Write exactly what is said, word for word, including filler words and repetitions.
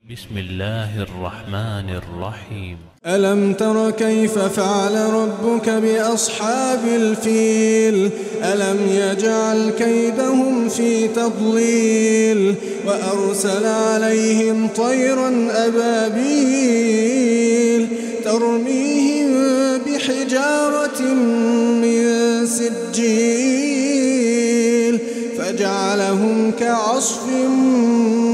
بسم الله الرحمن الرحيم. ألم تر كيف فعل ربك بأصحاب الفيل ألم يجعل كيدهم في تضليل وأرسل عليهم طيرا أبابيل ترميهم بحجارة من سجيل فجعلهم كعصف